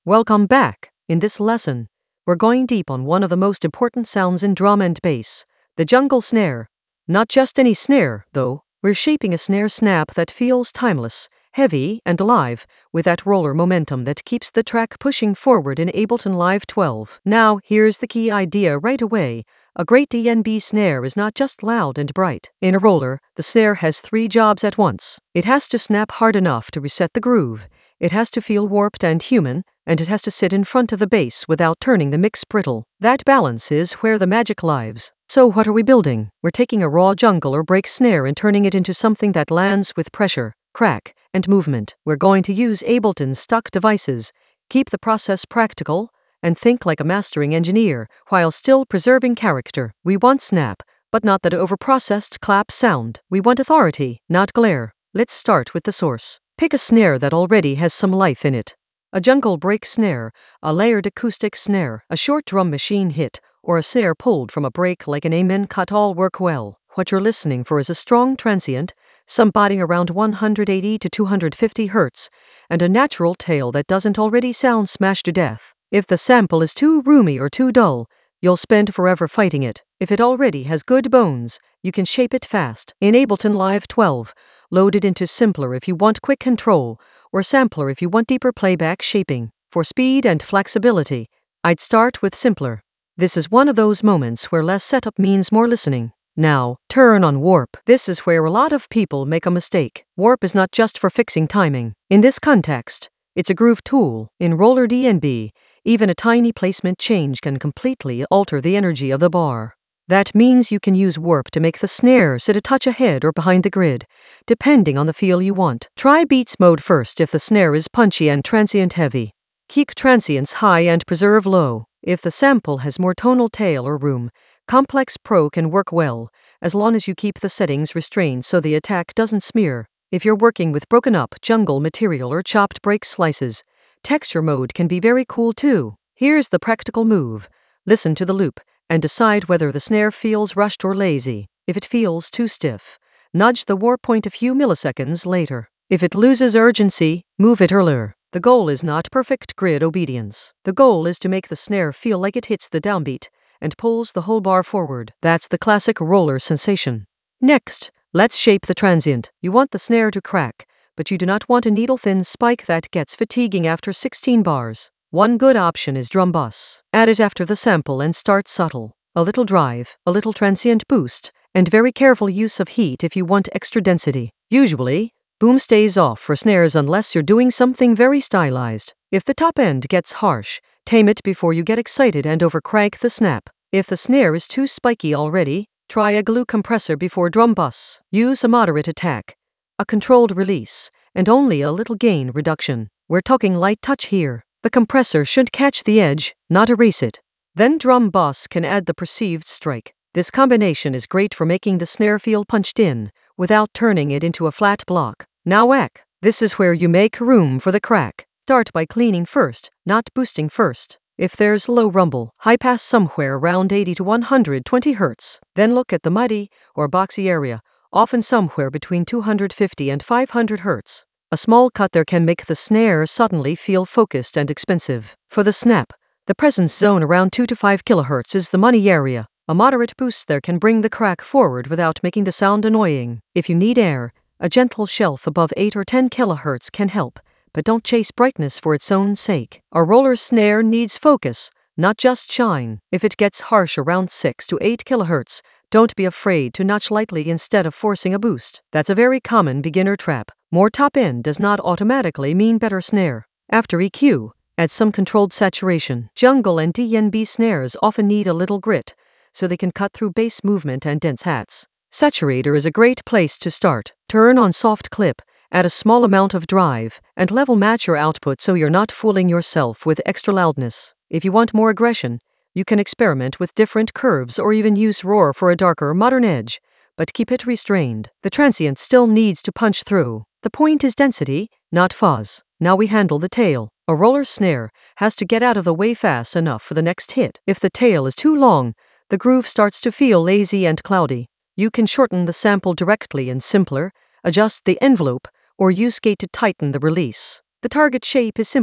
Welcome back. In this lesson, we're going deep on one of the most important sounds in drum and bass, the jungle snare. Not just any snare, though. We're shaping a snare snap that feels timeless, heavy, and alive, with that roller momentum that keeps the track pushing forward in Ableton Live 12. Now, here's the key idea right away. A great DNB snare is not just loud and bright. In a roller, the snare has three jobs at once. It has to snap hard enough to reset the groove. It has to feel warped and human, and it has to sit in front of the bass without turning the mix brittle. That balance is where the magic lives. So what are we building? We're taking a raw jungle or break snare and turning it into something that lands with pressure, crack, and movement. We're going to use Ableton's stock devices, keep the process practical, and think like a mastering engineer, while still preserving character. We want snap, but not that overprocessed clap sound. We want authority, not glare. Let's start with the source. Pick a snare that already has some life in it. A jungle break snare, a layered acoustic snare, a short drum machine hit, or a snare pulled from a break like an amen cut all work well. What you're listening for is a strong transient, somebody around 180 to 250 Hz, and a natural tail that doesn't already sound smashed to death. If the sample is too roomy or too dull, you'll spend forever fighting it. If it already has good bones, you can shape it fast. In Ableton Live 12, load it into Simpler if you want quick control, or Sampler if you want deeper playback shaping. For speed and flexibility, I'd start with Simpler. This is one of those moments where less setup means more listening. Now, turn on Warp. This is where a lot of people make a mistake. Warp is not just for fixing timing. In this context, it's a groove tool. In Roller DNB, even a tiny placement change can completely alter the energy of the bar. That means you can use Warp to make the snare sit a touch ahead or behind the grid, depending on the feel you want. Try Beats mode first if the snare is punchy and transient heavy. Keep transients high and preserve low. If the sample has more tonal tail or room, Complex Pro can work well, as long as you keep the settings restrained so the attack doesn't smear. If you're working with broken up jungle material or chopped break slices, Texture mode can be very cool too. Here's the practical move. Listen to the loop and decide whether the snare feels rushed or lazy. If it feels too stiff, nudge the warp point a few milliseconds later. If it loses urgency, move it earlier. The goal is not perfect grid obedience. The goal is to make the snare feel like it hits the downbeat and pulls the whole bar forward. That's the classic roller sensation. Next, let's shape the transient. You want the snare to crack, but you do not want a needle-thin spike that gets fatiguing after 16 bars. One good option is drum bus. Add it after the sample and start subtle. A little drive, a little transient boost, and very careful use of heat if you want extra density. Usually, boom stays off for snares unless you're doing something very stylized. If the top end gets harsh, tame it before you get excited and overcrank the snap. If the snare is too spiky already, try a glue compressor before drum bus. Use a moderate attack, a controlled release, and only a little gain reduction. We're talking light touch here. The compressor should catch the edge, not erase it. Then drum bus can add the perceived strike. This combination is great for making the snare feel punched in, without turning it into a flat block. Now whack. This is where you make room for the crack. Start by cleaning first, not boosting first. If there's low rumble, high pass somewhere around 80 to 120 Hz. Then look at the muddy or boxy area, often somewhere between 250 and 500 Hz. A small cut there can make the snare suddenly feel focused and expensive. For the snap, the presence zone around 2 to 5 kHz is the money area. A moderate boost there can bring the crack forward without making the sound annoying. If you need air, a gentle shelf above 8 or 10 kHz can help, but don't chase brightness for its own sake. A roller snare needs focus, not just shine. If it gets harsh around 6 to 8 kHz, don't be afraid to notch lightly instead of forcing a boost. That's a very common beginner trap. More top end does not automatically mean better snare. After EQ, add some controlled saturation. Jungle and DNB snares often need a little grit, so they can cut through bass movement and dense hats. Saturator is a great place to start. Turn on soft clip, add a small amount of drive, and level match your output so you're not fooling yourself with extra loudness. If you want more aggression, you can experiment with different curves or even use roar for a darker, modern edge, but keep it restrained. The transient still needs to punch through. The point is density, not fuzz. Now we handle the tail. A roller snare has to get out of the way fast enough for the next hit. If the tail is too long, the groove starts to feel lazy and cloudy. You can shorten the sample directly in Simpler, adjust the envelope, or use Gate to tighten the release. The target shape is simple.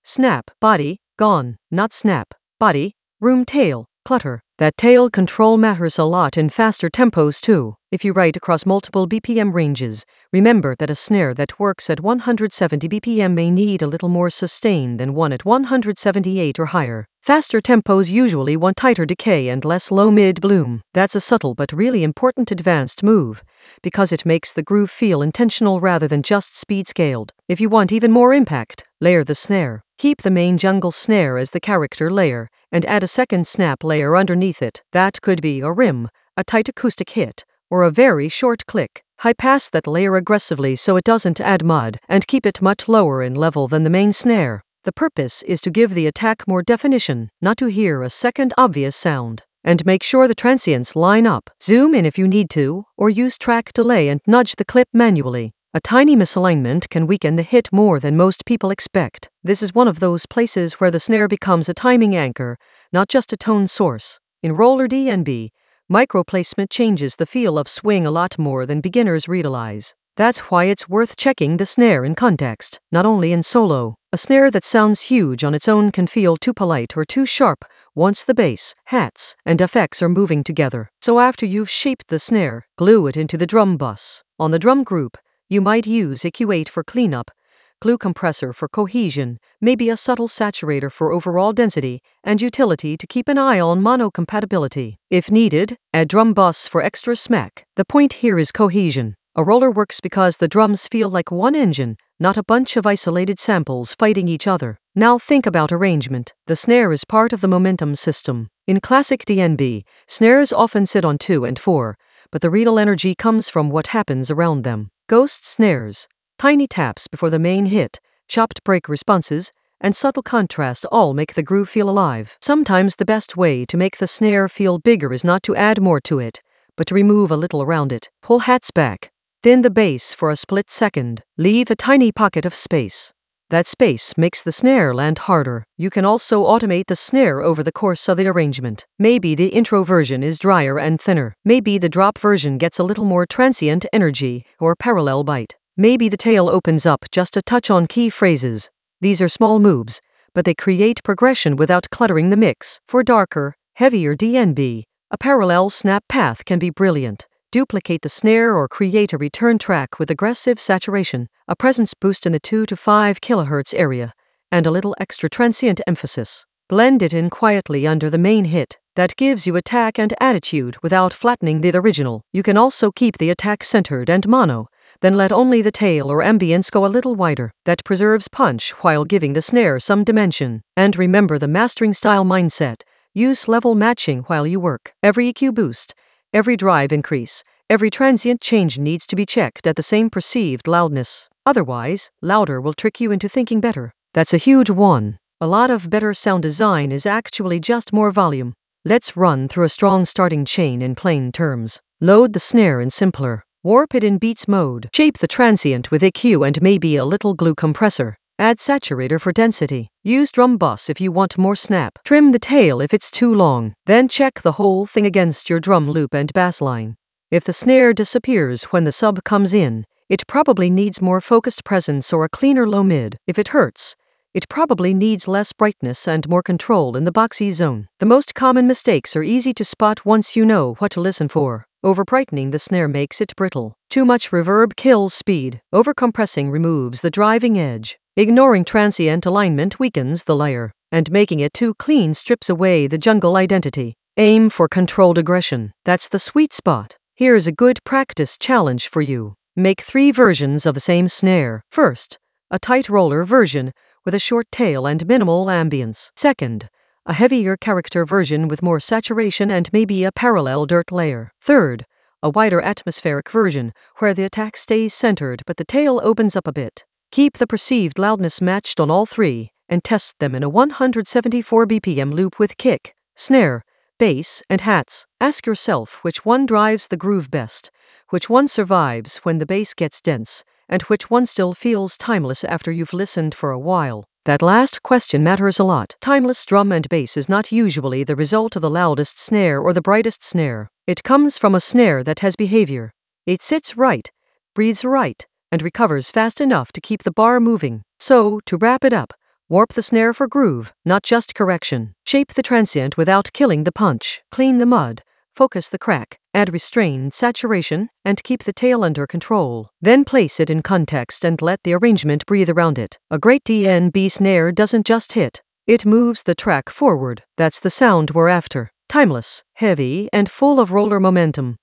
snap, body, gone, not snap, body, room, tail, clutter. That tail control matters a lot in faster tempos too. If you write across multiple BPM ranges, remember that a snare that works at 170 BPM may need a little more sustain than one at 178 or higher. Faster tempos usually want tighter decay and less low-mid bloom. That's a subtle but really important advanced move, because it makes the groove feel intentional rather than just speed-scaled. If you want even more impact, layer the snare. Keep the main jungle snare as the character layer, and add a second snap layer underneath it. That could be a rim, a tight acoustic hit, or a very short click. High pass that layer aggressively so it doesn't add mud, and keep it much lower in level than the main snare. The purpose is to give the attack more definition, not to hear a second obvious sound. And make sure the transients line up. Zoom in if you need to, or use track delay and nudge the clip manually. A tiny misalignment can weaken the hit more than most people expect. This is one of those places where the snare becomes a timing anchor, not just a tone source. In roller DnB, microplacement changes the feel of swing a lot more than beginners realize. That's why it's worth checking the snare in context, not only in solo. A snare that sounds huge on its own can feel too polite or too sharp once the bass, hats, and effects are moving together. So after you've shaped the snare, glue it into the drum bus. On the drum group, you might use EQ8 for cleanup, glue compressor for cohesion, maybe a subtle saturator for overall density, and utility to keep an eye on mono compatibility. If needed, add drum bus for extra smack. The point here is cohesion. A roller works because the drums feel like one engine, not a bunch of isolated samples fighting each other. Now think about arrangement. The snare is part of the momentum system. In classic DnB, snares often sit on 2 and 4, but the real energy comes from what happens around them. Ghost snares, tiny taps before the main hit, chopped break responses, and subtle contrast all make the groove feel alive. Sometimes the best way to make the snare feel bigger is not to add more to it, but to remove a little around it. Pull hats back. Thin the bass for a split second. Leave a tiny pocket of space. That space makes the snare land harder. You can also automate the snare over the course of the arrangement. Maybe the intro version is drier and thinner. Maybe the drop version gets a little more transient energy or parallel bite. Maybe the tail opens up just a touch on key phrases. These are small moves, but they create progression without cluttering the mix. For darker, heavier DnB, a parallel snap path can be brilliant. Duplicate the snare or create a return track with aggressive saturation, a presence boost in the 2 to 5 kHz area, and a little extra transient emphasis. Blend it in quietly under the main hit. That gives you attack and attitude without flattening the original. You can also keep the attack centered and mono, then let only the tail or ambience go a little wider. That preserves punch while giving the snare some dimension. And remember the mastering style mindset. Use level matching while you work. Every EQ boost, every drive increase, every transient change needs to be checked at the same perceived loudness. Otherwise, louder will trick you into thinking better. That's a huge one. A lot of better sound design is actually just more volume. Let's run through a strong starting chain in plain terms. Load the snare in simpler. Warp it in beats mode. Shape the transient with EQ and maybe a little glue compressor. Add saturator for density. Use drum bus if you want more snap. Trim the tail if it's too long. Then check the whole thing against your drum loop and bass line. If the snare disappears when the sub comes in, it probably needs more focused presence or a cleaner low mid. If it hurts, it probably needs less brightness and more control in the boxy zone. The most common mistakes are easy to spot once you know what to listen for. Over-brightening the snare makes it brittle. Too much reverb kills speed. Over-compressing removes the driving edge. Ignoring transient alignment weakens the layer. And making it too clean strips away the jungle identity. Aim for controlled aggression. That's the sweet spot. Here's a good practice challenge for you. Make 3 versions of the same snare. First, a tight roller version with a short tail and minimal ambience. Second, a heavier character version with more saturation and maybe a parallel dirt layer. Third, a wider atmospheric version where the attack stays centered but the tail opens up a bit. Keep the perceived loudness matched on all 3 and test them in a 174 BPM loop with kick, snare, bass, and hats. Ask yourself which one drives the groove best, which one survives when the bass gets dense, and which one still feels timeless after you've listened for a while. That last question matters a lot. Timeless drum and bass is not usually the result of the loudest snare or the brightest snare. It comes from a snare that has behavior. It sits right, breathes right, and recovers fast enough to keep the bar moving. So, to wrap it up, Warp the snare for groove, not just correction. Shape the transient without killing the punch. Clean the mud. Focus the crack, add restrained saturation, and keep the tail under control. Then place it in context and let the arrangement breathe around it. A great DnB snare doesn't just hit, it moves the track forward. That's the sound we're after. Timeless, heavy, and full of roller momentum.